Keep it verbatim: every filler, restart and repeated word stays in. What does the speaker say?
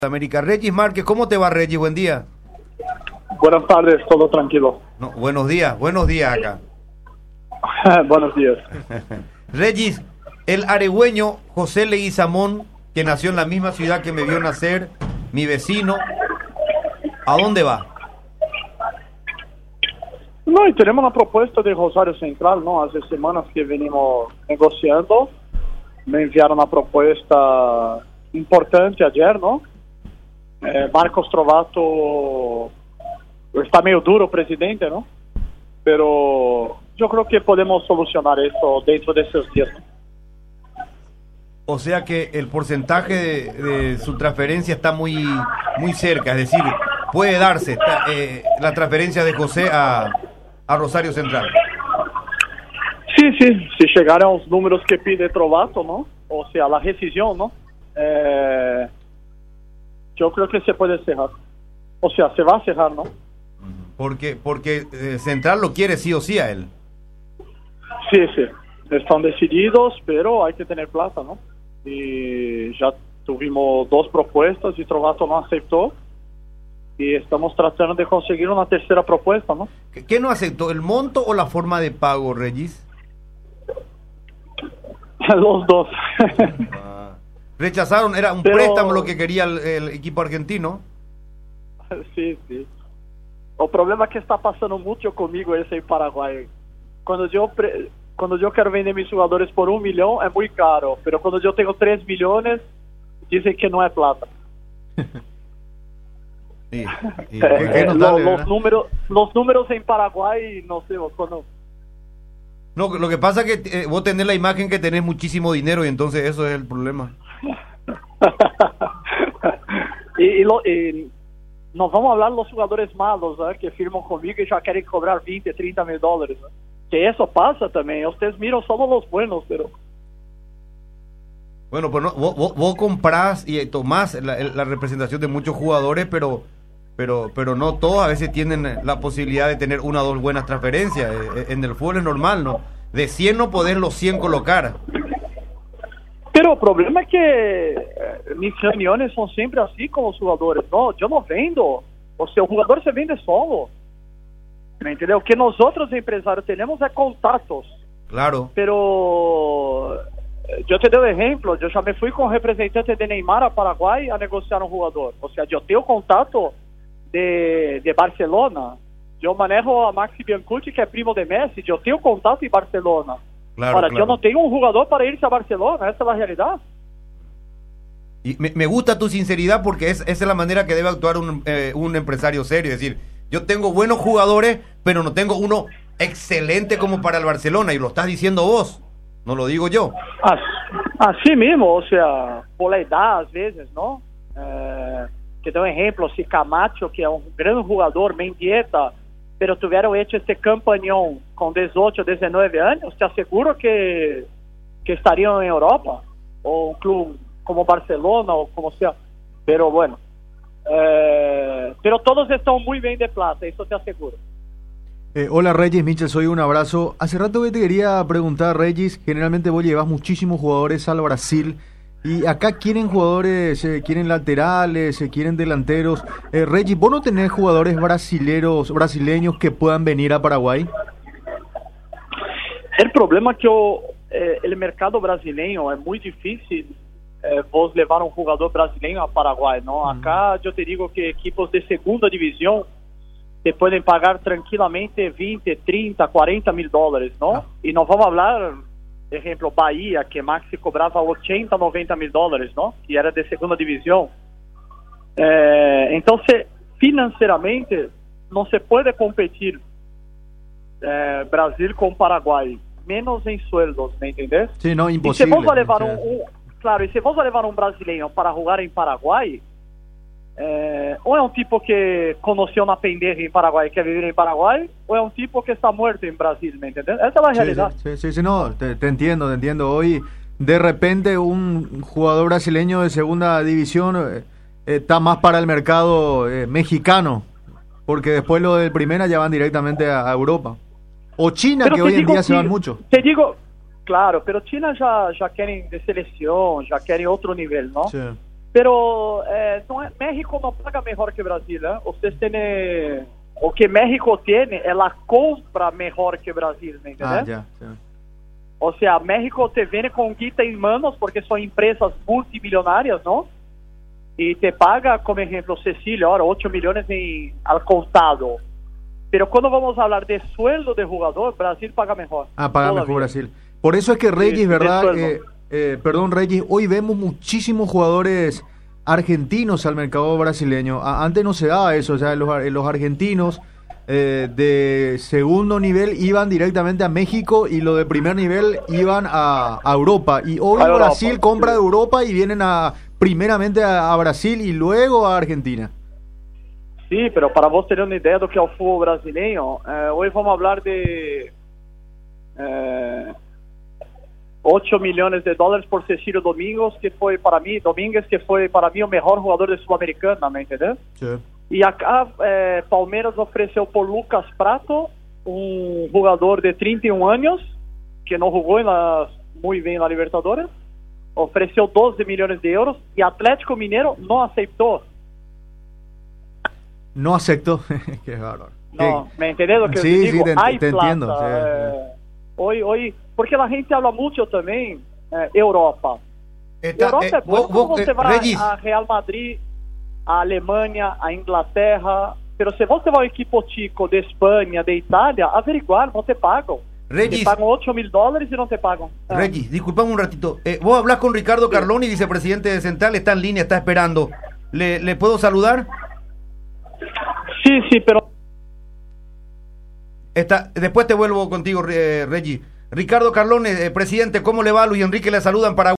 América. Regis Márquez, ¿cómo te va, Regis? Buen día. Buenas tardes, todo tranquilo. No, buenos días, buenos días acá. Buenos días. Regis, el aregüeño José Leguizamón, que nació en la misma ciudad que me vio nacer, mi vecino, ¿a dónde va? No, y tenemos una propuesta de Rosario Central, ¿no? Hace semanas que venimos negociando. Me enviaron una propuesta importante ayer, ¿no? Eh, Marcos Trovato está meio duro, presidente, ¿no? Pero yo creo que podemos solucionar eso dentro de esos días, ¿no? O sea que el porcentaje de, de su transferencia está muy muy cerca, es decir, puede darse está, eh, la transferencia de José a, a Rosario Central. Sí, sí, si llegaran los números que pide Trovato, ¿no? O sea, la rescisión, ¿no? Eh, yo creo que se puede cerrar. O sea, se va a cerrar, ¿no? Porque porque eh, Central lo quiere sí o sí a él. Sí, sí. Están decididos, pero hay que tener plata, ¿no? Y ya tuvimos dos propuestas y Trovato no aceptó. Y estamos tratando de conseguir una tercera propuesta, ¿no? ¿Qué, qué no aceptó? ¿El monto o la forma de pago, Regis? Los dos. Ah. Rechazaron, era un Pero... préstamo lo que quería el, el equipo argentino. Sí, sí. O problema que está pasando mucho conmigo ese en Paraguay. Cuando yo pre... cuando yo quiero vender mis jugadores por un millón es muy caro, pero cuando yo tengo tres millones dicen que no es plata. Sí, y, y, eh, ¿qué notable, los, los números, los números en Paraguay no sé, cuando... No, lo que pasa es que eh, vos tenés la imagen que tenés muchísimo dinero y entonces eso es el problema. y, y, lo, y nos vamos a hablar de los jugadores malos, ¿eh? Que firman conmigo y ya quieren cobrar veinte, treinta mil dólares, ¿eh? Que eso pasa también. Ustedes miran solo los buenos, pero... Bueno, pues no, vos, vos, vos comprás y tomás la, la representación de muchos jugadores, pero pero pero no todos a veces tienen la posibilidad de tener una o dos buenas transferencias. En el fútbol es normal, ¿no? De cien no podés los cien colocar. Pero el problema es que eh, mis reuniones son siempre así con los jugadores. No, yo no vendo. O sea, el jugador se vende solo. ¿Me entiendes? O que nosotros empresarios tenemos es contatos. Claro. Pero yo te doy ejemplo. Yo ya me fui con representante de Neymar a Paraguay a negociar un jugador. O sea, yo tengo contato de, de Barcelona. Yo manejo a Maxi Biancucci, que es primo de Messi. Yo tengo contato en Barcelona. Claro, Ahora, claro. yo no tengo un jugador para irse a Barcelona. Esa es la realidad. Y me, me gusta tu sinceridad porque es, esa es la manera que debe actuar un, eh, un empresario serio. Es decir, yo tengo buenos jugadores, pero no tengo uno excelente como para el Barcelona. Y lo estás diciendo vos, no lo digo yo. Así, así mismo, o sea, por la edad, a veces, ¿no? Eh, te doy un ejemplo, si Camacho, que es un gran jugador, Mendieta, pero tuvieron hecho este campañón con dieciocho, diecinueve años, te aseguro que, que estarían en Europa, o un club como Barcelona, o como sea. Pero bueno, eh, pero todos están muy bien de plata, eso te aseguro. Eh, hola Regis, Michel, soy un abrazo. Hace rato que te quería preguntar, Regis, generalmente vos llevas muchísimos jugadores al Brasil y acá quieren jugadores, eh, quieren laterales, eh, quieren delanteros. Eh, Regis, ¿vos no tenés jugadores brasileros, brasileños que puedan venir a Paraguay? El problema es que o, eh, el mercado brasileño es muy difícil eh, vos levar un jugador brasileño a Paraguay, ¿no? Acá yo te digo que equipos de segunda división te pueden pagar tranquilamente veinte, treinta, cuarenta mil dólares, ¿no? Ah. Y nos vamos a hablar, por ejemplo, Bahía, que Maxi cobraba ochenta, noventa mil dólares, ¿no? Que era de segunda división. Eh, entonces, financieramente, no se puede competir eh, Brasil con Paraguay, menos en sueldos, ¿me entendés? Sí, no, imposible. Y se vos a levar un, un, claro, y se vos a levar un brasileño para jugar en Paraguay, É, ou é um tipo que conheceu na pendeja em Paraguai e quer viver em Paraguai, ou é um tipo que está muerto en Brasil, ¿me entiendes? Esa es la realidad. Sí, sí, sí, sí no, te, te entiendo, te entiendo. Hoy, de repente, un jugador brasileño de segunda división eh, está más para el mercado eh, mexicano, porque después lo del primera ya van directamente a, a Europa. O China, pero que hoy en día que, se van mucho. Te digo, claro, pero China ya, ya quieren de selección, ya quieren otro nivel, ¿no? Sí. Pero eh, no es, México no paga mejor que Brasil, ¿eh? Ustedes tienen, o que México tiene es la compra mejor que Brasil, ¿me entiendes? Ah, ya, ya. O sea, México te viene con guita en manos porque son empresas multimillonarias, ¿no? Y te paga, como ejemplo, Cecilio, ahora ocho millones en, al contado. Pero cuando vamos a hablar de sueldo de jugador, Brasil paga mejor. Ah, paga todavía. mejor Brasil. Por eso es que Regis, Sí, ¿verdad? de sueldo. Eh, eh, perdón, Regis, hoy vemos muchísimos jugadores argentinos al mercado brasileño. A- antes no se daba eso, o sea, los, ar- los argentinos eh, de segundo nivel iban directamente a México y los de primer nivel iban a, a Europa. Y hoy A Europa, Brasil compra sí. de Europa y vienen a primeramente a, a Brasil y luego a Argentina. Sí, pero para vos tener una idea do que é o fútbol brasileño, eh, hoy vamos a hablar de eh, ocho millones de dólares por Cecilio Domingos, que foi para mí, Domínguez, que foi para mí o mejor jugador de Sul-Americana, ¿me entendés? Sí. E acá eh, Palmeiras ofereceu por Lucas Prato, um jogador de trinta e um anos, que não jogou en la, muy bem na Libertadores, ofereceu doze millones de euros, e Atlético Mineiro não aceitou. No acepto. Qué bárbaro. No, ¿me entendés lo que Sí, yo sí, digo? te- Hay te plata. entiendo, sí, eh, hoy, hoy, porque la gente habla mucho también eh, Europa. Está, Europa eh, es bueno vos- vos, cuando eh, você vai Regis, a Real Madrid, a Alemanha, a Inglaterra, pero se você vai a um equipo chico de Espanha, de Itália, averiguar, não te pagam. Regis. Te pagam ocho mil dólares y no te pagan. Ah. Regis, disculpame un ratito. Eh, vos hablás con Ricardo Carloni, vicepresidente de Central, está en línea, está esperando. ¿Le, le puedo saludar? Sí, sí, pero... Está, después te vuelvo contigo, eh, Regis. Ricardo Carlone, eh, presidente, ¿cómo le va? Luis Enrique le saluda en Paraguay.